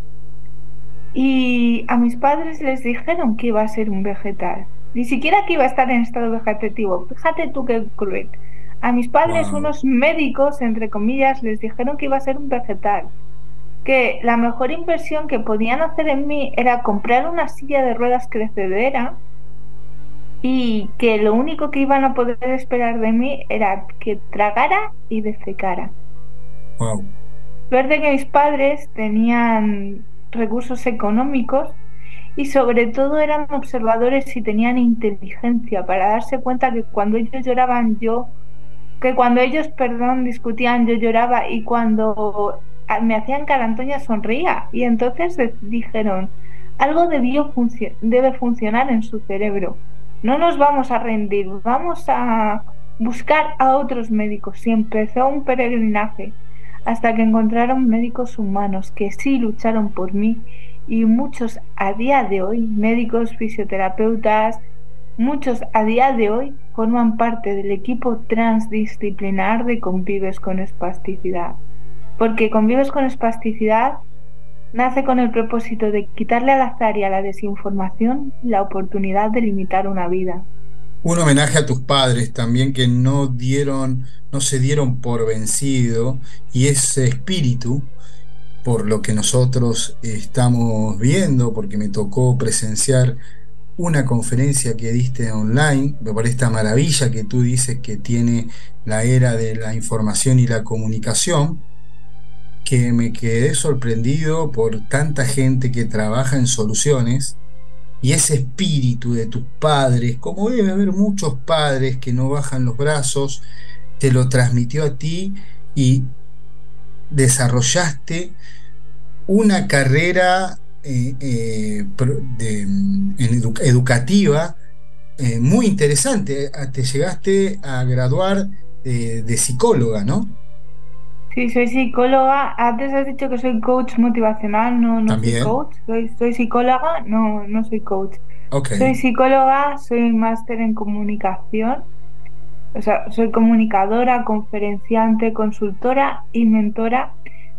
Y a mis padres les dijeron que iba a ser un vegetal. Ni siquiera que iba a estar en estado vegetativo. Fíjate tú qué cruel. A mis padres, wow. Unos médicos, entre comillas, les dijeron que iba a ser un vegetal. Que la mejor inversión que podían hacer en mí era comprar una silla de ruedas crecedera y que lo único que iban a poder esperar de mí era que tragara y defecara. Wow. Suerte que mis padres tenían recursos económicos y sobre todo eran observadores y tenían inteligencia para darse cuenta que cuando ellos lloraban yo, que cuando ellos, perdón, discutían yo lloraba y cuando me hacían carantoña sonría y entonces dijeron algo debió func- debe funcionar en su cerebro, no nos vamos a rendir, vamos a buscar a otros médicos y empezó un peregrinaje hasta que encontraron médicos humanos que sí lucharon por mí y muchos a día de hoy, médicos, fisioterapeutas, muchos a día de hoy forman parte del equipo transdisciplinar de Convives con Espasticidad. Porque Convives con Espasticidad nace con el propósito de quitarle al azar y a la desinformación la oportunidad de limitar una vida. Un homenaje a tus padres también, que no dieron, no se dieron por vencido, y ese espíritu, por lo que nosotros estamos viendo, porque me tocó presenciar una conferencia que diste online, por esta maravilla que tú dices que tiene la era de la información y la comunicación, que me quedé sorprendido por tanta gente que trabaja en soluciones. Y ese espíritu de tus padres, como debe haber muchos padres que no bajan los brazos, te lo transmitió a ti y desarrollaste una carrera eh, eh, de, edu- educativa eh, muy interesante. Te llegaste a graduar eh, de psicóloga, ¿no? Sí, soy psicóloga. Antes has dicho que soy coach motivacional, no, no soy También. coach. Soy, soy psicóloga, no, no soy coach. Okay. Soy psicóloga, soy máster en comunicación. O sea, soy comunicadora, conferenciante, consultora y mentora.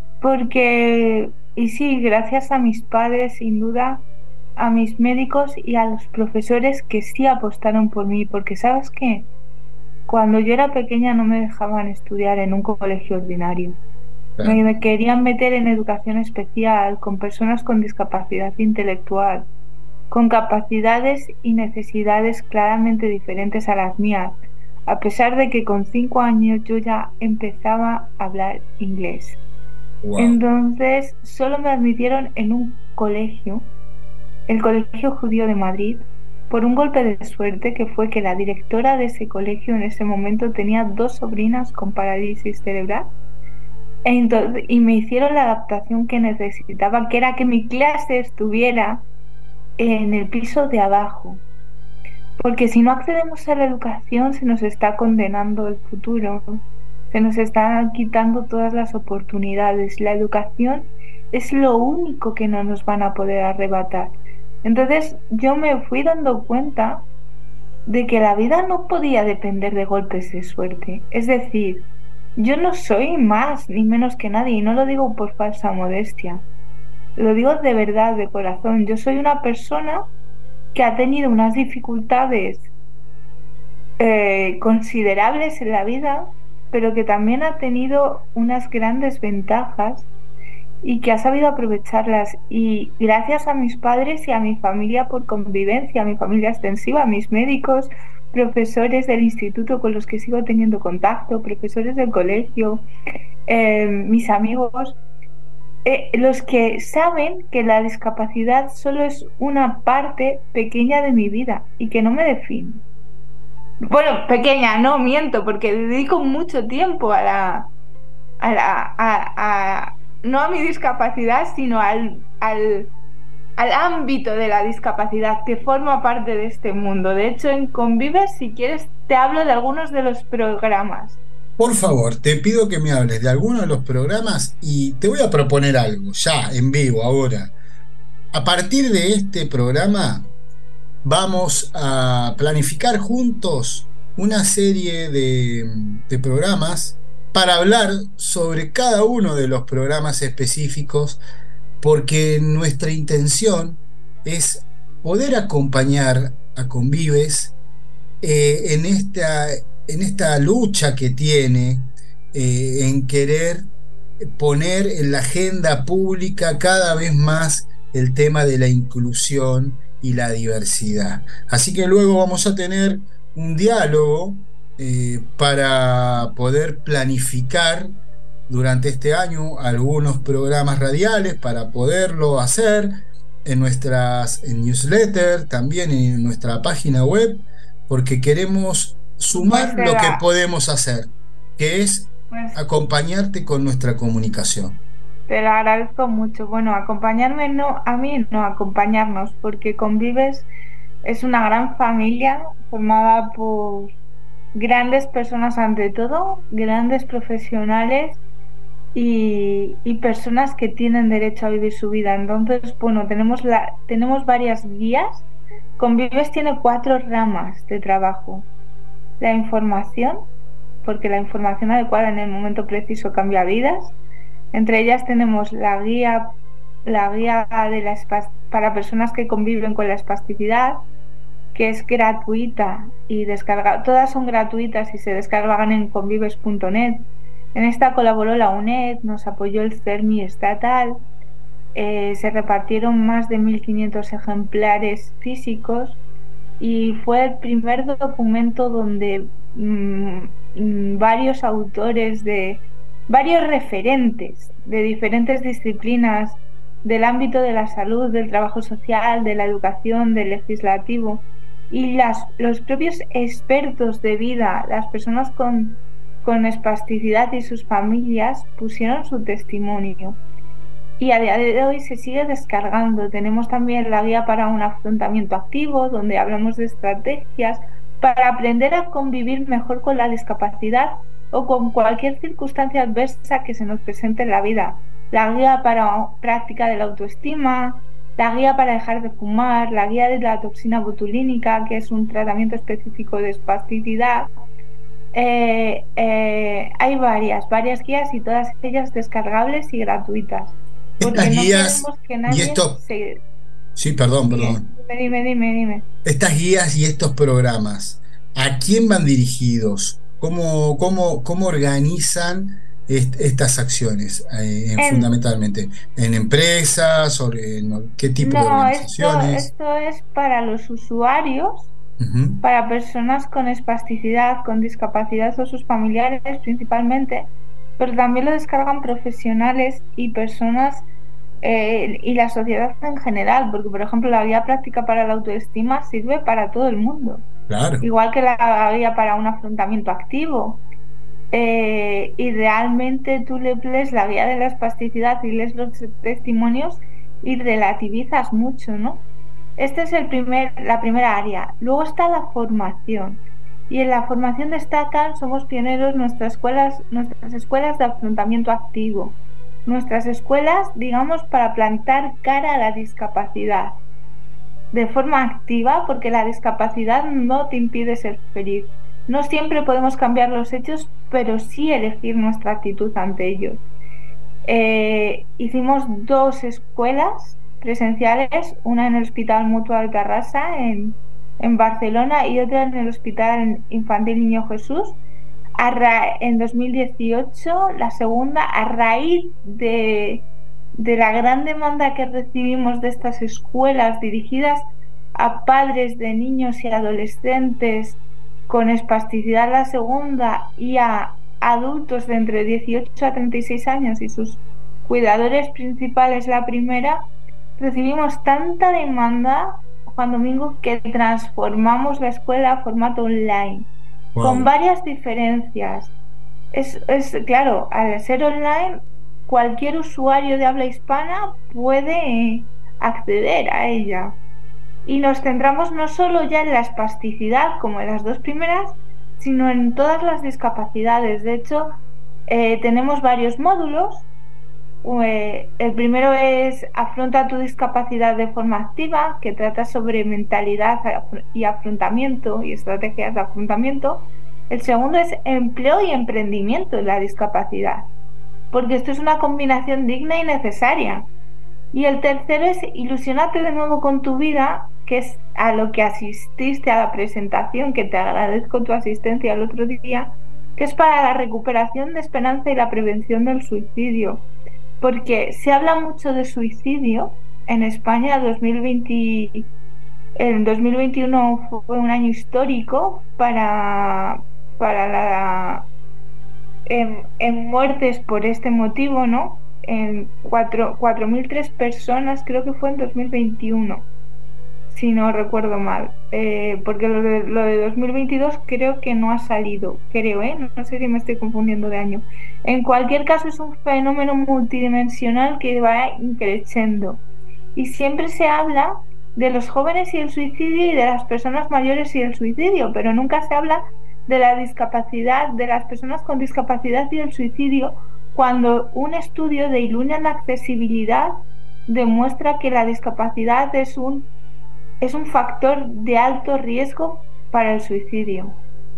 Porque, y sí, gracias a mis padres, sin duda, a mis médicos y a los profesores que sí apostaron por mí. Porque, ¿sabes qué? Cuando yo era pequeña no me dejaban estudiar en un colegio ordinario. Claro. Me, me querían meter en educación especial, con personas con discapacidad intelectual, con capacidades y necesidades claramente diferentes a las mías, a pesar de que con cinco años yo ya empezaba a hablar inglés. Wow. Entonces, solo me admitieron en un colegio, el Colegio Judío de Madrid, por un golpe de suerte, que fue que la directora de ese colegio en ese momento tenía dos sobrinas con parálisis cerebral e, entonces, y me hicieron la adaptación que necesitaba, que era que mi clase estuviera en el piso de abajo, porque si no accedemos a la educación se nos está condenando el futuro, se nos están quitando todas las oportunidades. La educación es lo único que no nos van a poder arrebatar. Entonces yo me fui dando cuenta de que la vida no podía depender de golpes de suerte. Es decir, yo no soy más ni menos que nadie, y no lo digo por falsa modestia. lo digo de verdad, de corazón. Yo soy una persona que ha tenido unas dificultades eh, considerables en la vida, pero que también ha tenido unas grandes ventajas y que ha sabido aprovecharlas. Y gracias a mis padres y a mi familia por convivencia, a mi familia extensiva, a mis médicos, profesores del instituto con los que sigo teniendo contacto, profesores del colegio, eh, mis amigos, eh, los que saben que la discapacidad solo es una parte pequeña de mi vida y que no me define. Bueno, pequeña, no, miento, porque dedico mucho tiempo a la... A la a, a, no a mi discapacidad, sino al, al, al ámbito de la discapacidad que forma parte de este mundo. De hecho, en Convives, si quieres, te hablo de algunos de los programas. Por favor, te pido que me hables de algunos de los programas y te voy a proponer algo, ya, en vivo, ahora. A partir de este programa, vamos a planificar juntos una serie de, de programas para hablar sobre cada uno de los programas específicos, porque nuestra intención es poder acompañar a Convives eh, en, esta, en esta lucha que tiene eh, en querer poner en la agenda pública cada vez más el tema de la inclusión y la diversidad. Así que luego vamos a tener un diálogo Eh, para poder planificar durante este año algunos programas radiales para poderlo hacer en nuestras en newsletter, también en nuestra página web, porque queremos sumar pues lo que podemos hacer, que es pues, acompañarte con nuestra comunicación. Te lo agradezco mucho. Bueno, acompañarme no, a mí no, acompañarnos, porque Convives es una gran familia formada por grandes personas ante todo, grandes profesionales y, y personas que tienen derecho a vivir su vida. Entonces, bueno, tenemos, la, tenemos varias guías. Convives tiene cuatro ramas de trabajo. La información, porque la información adecuada en el momento preciso cambia vidas. Entre ellas tenemos la guía, la guía de la espa- para personas que conviven con la espasticidad, que es gratuita y descarga, todas son gratuitas y se descargan en convives punto net. En esta colaboró la UNED, nos apoyó el CERMI estatal, eh, se repartieron más de mil quinientos ejemplares físicos y fue el primer documento donde mmm, varios autores, de varios referentes de diferentes disciplinas del ámbito de la salud, del trabajo social, de la educación, del legislativo, y las, los propios expertos de vida, las personas con, con espasticidad y sus familias pusieron su testimonio. Y a día de hoy se sigue descargando. Tenemos también la guía para un afrontamiento activo, donde hablamos de estrategias para aprender a convivir mejor con la discapacidad o con cualquier circunstancia adversa que se nos presente en la vida. La guía para práctica de la autoestima, la guía para dejar de fumar, la guía de la toxina botulínica, que es un tratamiento específico de espasticidad. Eh, eh, hay varias, varias guías y todas ellas descargables y gratuitas. Porque Estas no guías queremos que nadie y esto... se... Sí, perdón, perdón. Dime, dime, dime, dime. Estas guías y estos programas, ¿a quién van dirigidos? ¿Cómo, cómo, cómo organizan est estas acciones? Eh, en, fundamentalmente, ¿en empresas o en qué tipo no, de organizaciones? Esto, esto es para los usuarios, uh-huh. para personas con espasticidad, con discapacidad o sus familiares principalmente, pero también lo descargan profesionales y personas eh, y la sociedad en general, porque por ejemplo la guía práctica para la autoestima sirve para todo el mundo, claro. Igual que la guía para un afrontamiento activo. Eh, y realmente tú le lees la guía de la espasticidad y lees los testimonios y relativizas mucho, ¿no? Este es el primer, la primera área. Luego está la formación, y en la formación destacan, somos pioneros, nuestras escuelas, nuestras escuelas de afrontamiento activo, nuestras escuelas, digamos, para plantar cara a la discapacidad de forma activa, porque la discapacidad no te impide ser feliz. No siempre podemos cambiar los hechos, pero sí elegir nuestra actitud ante ellos. Eh, hicimos dos escuelas presenciales, una en el Hospital Mutua de Tarrasa, en, en Barcelona, y otra en el Hospital Infantil Niño Jesús. A ra- en dos mil dieciocho, la segunda, a raíz de, de la gran demanda que recibimos de estas escuelas dirigidas a padres de niños y adolescentes con espasticidad, la segunda, y a adultos de entre dieciocho a treinta y seis años y sus cuidadores principales, la primera, recibimos tanta demanda, Juan Domingo, que transformamos la escuela a formato online. Wow. Con varias diferencias. Es, es claro, al ser online, cualquier usuario de habla hispana puede acceder a ella. Y nos centramos no solo ya en la espasticidad, como en las dos primeras, sino en todas las discapacidades. De hecho, eh, tenemos varios módulos. Eh, el primero es Afronta tu discapacidad de forma activa, que trata sobre mentalidad y afrontamiento y estrategias de afrontamiento. El segundo es Empleo y emprendimiento en la discapacidad, porque esto es una combinación digna y necesaria. Y el tercero es Ilusionate de nuevo con tu vida, que es a lo que asististe a la presentación, que te agradezco tu asistencia el otro día, que es para la recuperación de esperanza y la prevención del suicidio. Porque se habla mucho de suicidio en España. dos mil veinte, el dos mil veintiuno fue un año histórico para, para la en, en muertes por este motivo, ¿no? En cuatro mil tres personas, creo que fue en dos mil veintiuno, si no recuerdo mal, eh, porque lo de, lo de dos mil veintidós creo que no ha salido, creo, ¿eh? No, no sé si me estoy confundiendo de año. En cualquier caso, es un fenómeno multidimensional que va increciendo, y siempre se habla de los jóvenes y el suicidio y de las personas mayores y el suicidio, pero nunca se habla de la discapacidad, de las personas con discapacidad y el suicidio, cuando un estudio de Ilunia en accesibilidad demuestra que la discapacidad es un es un factor de alto riesgo para el suicidio.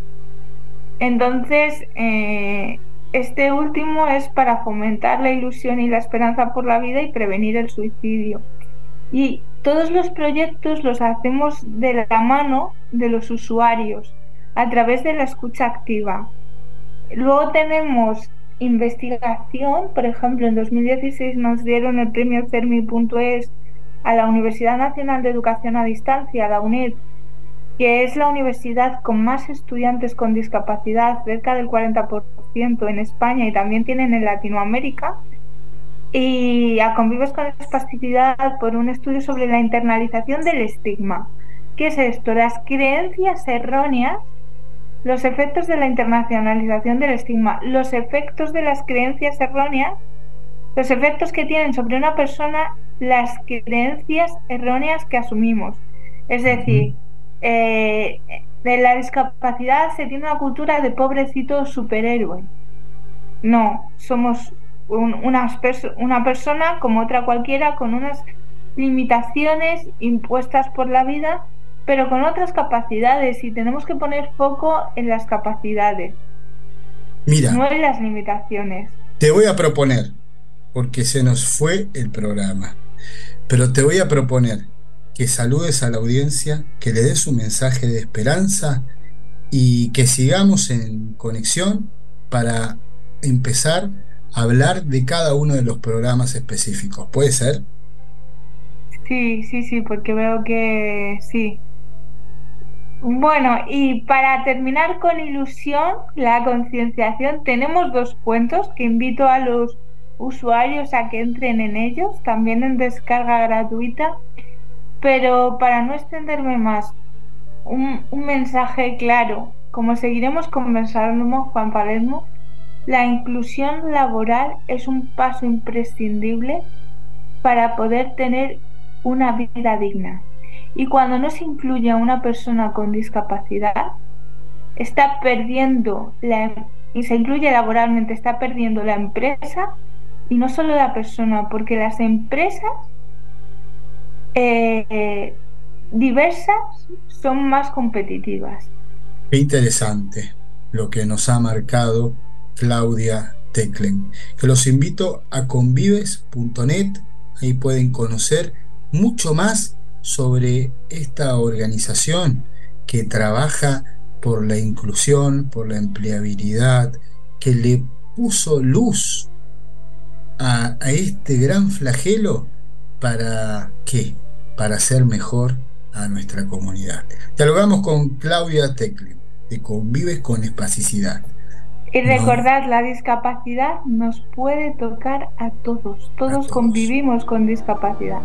Entonces, eh, este último es para fomentar la ilusión y la esperanza por la vida y prevenir el suicidio. Y todos los proyectos los hacemos de la mano de los usuarios, a través de la escucha activa. Luego tenemos investigación. Por ejemplo, en dos mil dieciséis nos dieron el premio Cermi punto es a la Universidad Nacional de Educación a Distancia, la UNED, que es la universidad con más estudiantes con discapacidad, cerca del cuarenta por ciento en España, y también tienen en Latinoamérica, y a Convives con Espasticidad por un estudio sobre la internalización del estigma. ¿Qué es esto? Las creencias erróneas, los efectos de la internacionalización del estigma, los efectos de las creencias erróneas, los efectos que tienen sobre una persona las creencias erróneas que asumimos. Es decir, eh, de la discapacidad se tiene una cultura de pobrecito superhéroe. No, somos un, unas perso- una persona como otra cualquiera, con unas limitaciones impuestas por la vida, pero con otras capacidades, y tenemos que poner foco en las capacidades. Mira, no en las limitaciones. Te voy a proponer, porque se nos fue el programa, pero te voy a proponer que saludes a la audiencia, que le des un mensaje de esperanza y que sigamos en conexión para empezar a hablar de cada uno de los programas específicos. ¿Puede ser? Sí, sí, sí, porque veo que sí. Bueno, y para terminar con ilusión, la concienciación, tenemos dos cuentos que invito a los usuarios a que entren en ellos, también en descarga gratuita, pero para no extenderme más, un, un mensaje claro. Como seguiremos conversando, Juan Palermo, la inclusión laboral es un paso imprescindible para poder tener una vida digna. Y cuando no se incluye a una persona con discapacidad, está perdiendo, la, y se incluye laboralmente, está perdiendo la empresa, y no solo la persona, porque las empresas eh, diversas son más competitivas. Qué interesante lo que nos ha marcado Claudia Teclen, que los invito a convives punto net. Ahí pueden conocer mucho más sobre esta organización que trabaja por la inclusión, por la empleabilidad, que le puso luz a, a este gran flagelo. ¿Para qué? Para hacer mejor a nuestra comunidad. Dialogamos con Claudia Teclen, de Convives con Espasticidad. Y recordad, no. La discapacidad nos puede tocar a todos. Todos, a todos convivimos con discapacidad.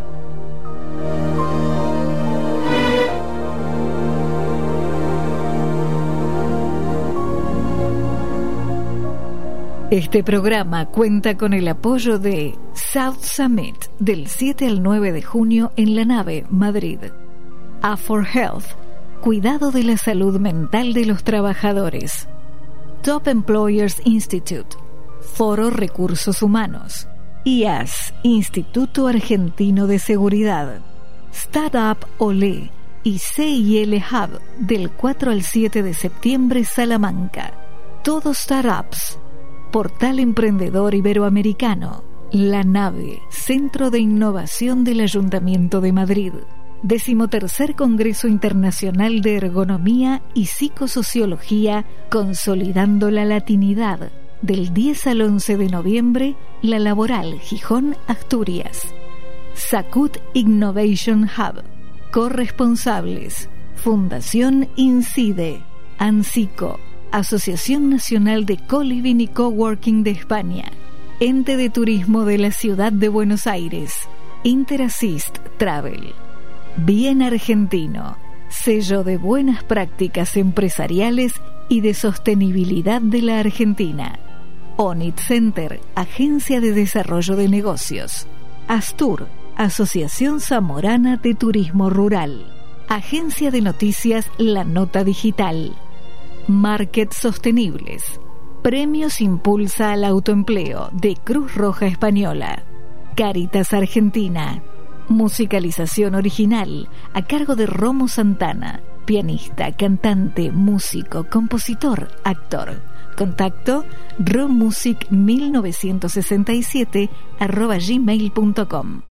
Este programa cuenta con el apoyo de South Summit del siete al nueve de junio en La Nave, Madrid. A for Health, cuidado de la salud mental de los trabajadores. Top Employers Institute, Foro Recursos Humanos. I A S, Instituto Argentino de Seguridad. Startup Olé y C I L Hub del cuatro al siete de septiembre, Salamanca. Todos Startups. Portal Emprendedor Iberoamericano. La Nave, Centro de Innovación del Ayuntamiento de Madrid. Decimotercer Congreso Internacional de Ergonomía y Psicosociología, Consolidando la Latinidad, del diez al once de noviembre, La Laboral, Gijón, Asturias. Sacut Innovation Hub. Corresponsables: Fundación Incide, ANSICO, Asociación Nacional de Co-Living y Coworking de España, Ente de Turismo de la Ciudad de Buenos Aires, Interassist Travel. Bien Argentino, sello de buenas prácticas empresariales y de sostenibilidad de la Argentina. Onit Center, Agencia de Desarrollo de Negocios. Astur, Asociación Zamorana de Turismo Rural. Agencia de Noticias La Nota Digital. Market Sostenibles. Premios Impulsa al Autoempleo de Cruz Roja Española. Cáritas Argentina. Musicalización original a cargo de Romo Santana, pianista, cantante, músico, compositor, actor. Contacto romusic mil novecientos sesenta y siete arroba gmail punto com.